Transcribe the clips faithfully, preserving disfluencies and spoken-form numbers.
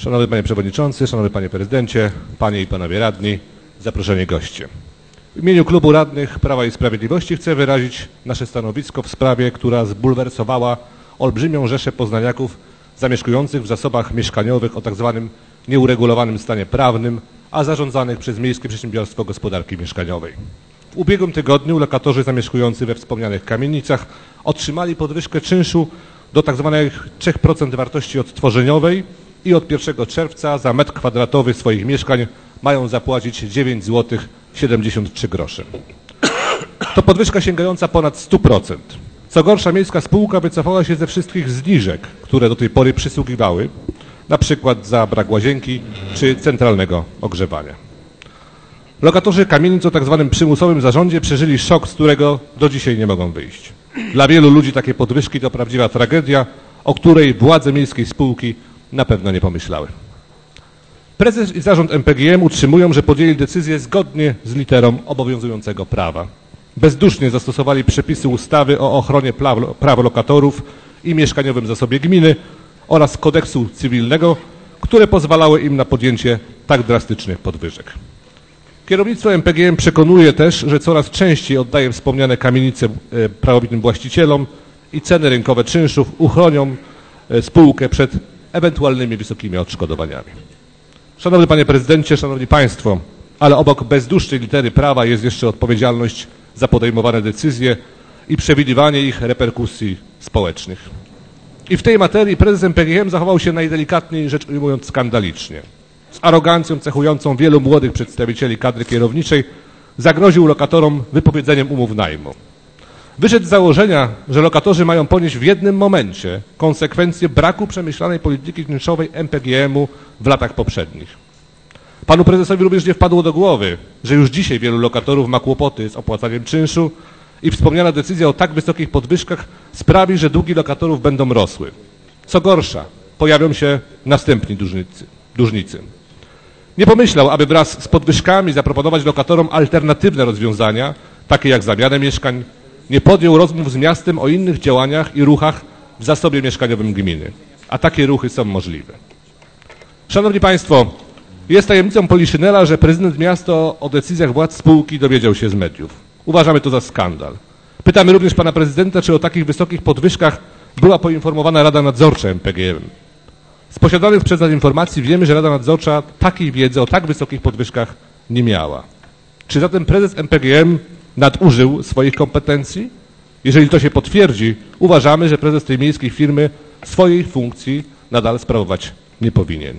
Szanowny Panie Przewodniczący, Szanowny Panie Prezydencie, Panie i Panowie Radni, zaproszeni goście. W imieniu Klubu Radnych Prawa i Sprawiedliwości chcę wyrazić nasze stanowisko w sprawie, która zbulwersowała olbrzymią rzeszę poznaniaków zamieszkujących w zasobach mieszkaniowych o tak zwanym nieuregulowanym stanie prawnym, a zarządzanych przez Miejskie Przedsiębiorstwo Gospodarki Mieszkaniowej. W ubiegłym tygodniu lokatorzy zamieszkujący we wspomnianych kamienicach otrzymali podwyżkę czynszu do tak zwanych trzy procent wartości odtworzeniowej i od pierwszego czerwca za metr kwadratowy swoich mieszkań mają zapłacić dziewięć złotych siedemdziesiąt trzy grosze. To podwyżka sięgająca ponad stu procent. Co gorsza, miejska spółka wycofała się ze wszystkich zniżek, które do tej pory przysługiwały, na przykład za brak łazienki czy centralnego ogrzewania. Lokatorzy kamienic o tak zwanym przymusowym zarządzie przeżyli szok, z którego do dzisiaj nie mogą wyjść. Dla wielu ludzi takie podwyżki to prawdziwa tragedia, o której władze miejskiej spółki na pewno nie pomyślały. Prezes i zarząd M P G M utrzymują, że podjęli decyzję zgodnie z literą obowiązującego prawa. Bezdusznie zastosowali przepisy ustawy o ochronie praw lokatorów i mieszkaniowym zasobie gminy oraz kodeksu cywilnego, które pozwalały im na podjęcie tak drastycznych podwyżek. Kierownictwo M P G M przekonuje też, że coraz częściej oddaje wspomniane kamienice prawowitym właścicielom i ceny rynkowe czynszów uchronią spółkę przed ewentualnymi wysokimi odszkodowaniami. Szanowny Panie Prezydencie, Szanowni Państwo, ale obok bezdusznej litery prawa jest jeszcze odpowiedzialność za podejmowane decyzje i przewidywanie ich reperkusji społecznych. I w tej materii prezes M P G M zachował się najdelikatniej rzecz ujmując skandalicznie. Z arogancją cechującą wielu młodych przedstawicieli kadry kierowniczej zagroził lokatorom wypowiedzeniem umów najmu. Wyszedł z założenia, że lokatorzy mają ponieść w jednym momencie konsekwencje braku przemyślanej polityki czynszowej M P G M u w latach poprzednich. Panu prezesowi również nie wpadło do głowy, że już dzisiaj wielu lokatorów ma kłopoty z opłacaniem czynszu i wspomniana decyzja o tak wysokich podwyżkach sprawi, że długi lokatorów będą rosły. Co gorsza, pojawią się następni dłużnicy. dłużnicy. Nie pomyślał, aby wraz z podwyżkami zaproponować lokatorom alternatywne rozwiązania, takie jak zamianę mieszkań. Nie podjął rozmów z miastem o innych działaniach i ruchach w zasobie mieszkaniowym gminy, a takie ruchy są możliwe. Szanowni Państwo, jest tajemnicą poliszynela, że prezydent miasta o decyzjach władz spółki dowiedział się z mediów. Uważamy to za skandal. Pytamy również pana prezydenta, czy o takich wysokich podwyżkach była poinformowana Rada Nadzorcza M P G M. Z posiadanych przez nas informacji wiemy, że Rada Nadzorcza takiej wiedzy o tak wysokich podwyżkach nie miała. Czy zatem prezes M P G M nadużył swoich kompetencji? Jeżeli to się potwierdzi, uważamy, że prezes tej miejskiej firmy swojej funkcji nadal sprawować nie powinien.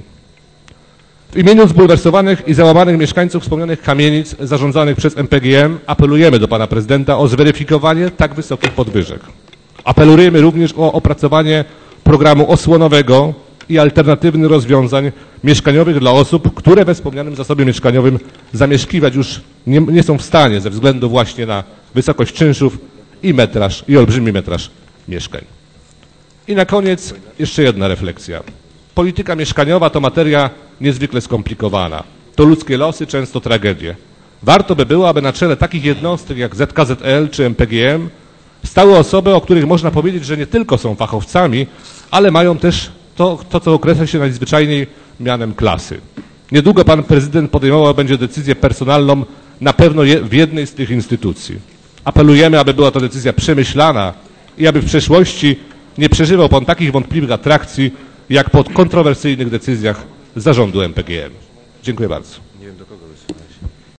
W imieniu zbulwersowanych i załamanych mieszkańców wspomnianych kamienic zarządzanych przez M P G M apelujemy do pana prezydenta o zweryfikowanie tak wysokich podwyżek. Apelujemy również o opracowanie programu osłonowego i alternatywnych rozwiązań mieszkaniowych dla osób, które we wspomnianym zasobie mieszkaniowym zamieszkiwać już nie, nie są w stanie ze względu właśnie na wysokość czynszów i metraż, i olbrzymi metraż mieszkań. I na koniec jeszcze jedna refleksja. Polityka mieszkaniowa to materia niezwykle skomplikowana. To ludzkie losy, często tragedie. Warto by było, aby na czele takich jednostek jak Z K Z L czy M P G M stały osoby, o których można powiedzieć, że nie tylko są fachowcami, ale mają też to, to co określa się najzwyczajniej mianem klasy. Niedługo pan prezydent podejmował będzie decyzję personalną na pewno je, w jednej z tych instytucji. Apelujemy, aby była to decyzja przemyślana i aby w przeszłości nie przeżywał pan takich wątpliwych atrakcji, jak po kontrowersyjnych decyzjach zarządu M P G M. Dziękuję bardzo. Nie wiem, do kogo wysłałeś.